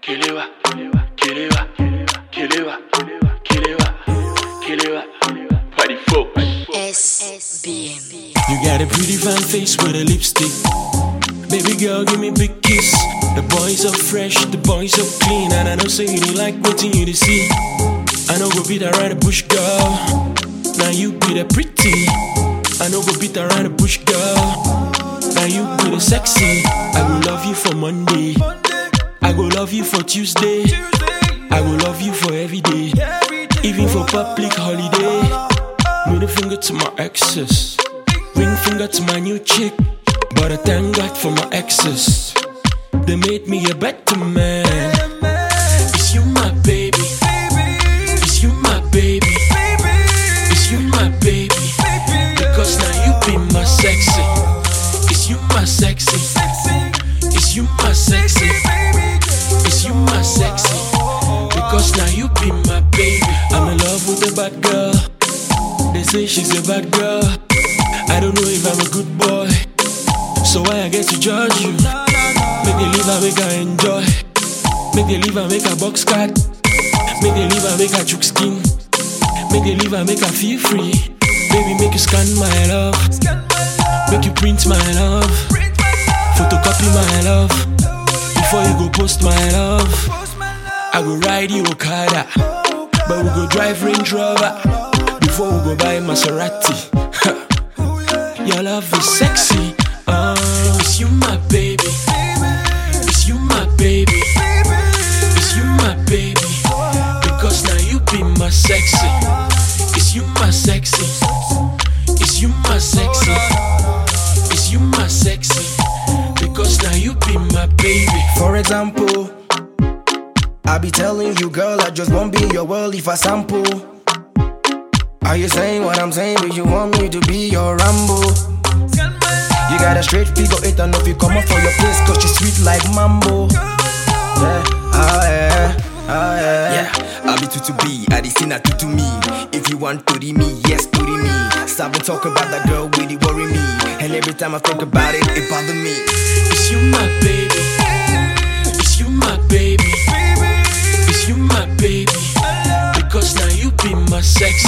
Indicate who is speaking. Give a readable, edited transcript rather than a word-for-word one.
Speaker 1: Kelewa, Kelewa, Kelewa, Kelewa, Kelewa, party folk.
Speaker 2: SBM.
Speaker 3: You got a pretty fine face with a lipstick. Baby girl, give me a big kiss. The boys are fresh, the boys are clean, and I know say you like waiting you to see. I know go beat around the bush, girl. Now you be the pretty. I know go beat around the bush, girl. Now you be the sexy. I will love you for Monday. I go love you for Tuesday. I will love you for every day, even for public holiday. Middle finger to my exes, ring finger to my new chick. But I thank God for my exes. They made me a better man. It's you my baby. It's you my baby. It's you my baby. Because now you be my sexy. It's you my sexy. It's you my sexy. It's you my sexy. Because now you be my baby. I'm in love with a bad girl. They say she's a bad girl. I don't know if I'm a good boy, so why I get to judge you? Make the live and make her enjoy. Make the live and make her box cat. Make the live and make her chook skin. Make the live and make her feel free. Baby, make you scan my love. Make you print my love. Photocopy my love. Before you go post my love, I go ride you Okada, but we go drive Range Rover before we go buy Maserati. Your love is sexy. It's you my baby. It's you my baby. It's you my baby. Because now you be my sexy. It's you my sexy. It's you my sexy. It's you my sexy. Because now you be my baby.
Speaker 4: For example, I be telling you, girl, I just won't be in your world if I sample. Are you saying what I'm saying? But you want me to be your Rambo? You got a straight figure eight, and if you come up for your place, cause you sweet like mambo. Yeah, oh yeah, oh yeah.
Speaker 5: Yeah, I be to be, I see not to me. If you want to me, yes, to me. Stop and talk about that girl, really worry me. And every time I think about it, it bother me.
Speaker 3: It's you my baby. It's you my baby. It's you my baby. Because now you be my sexy.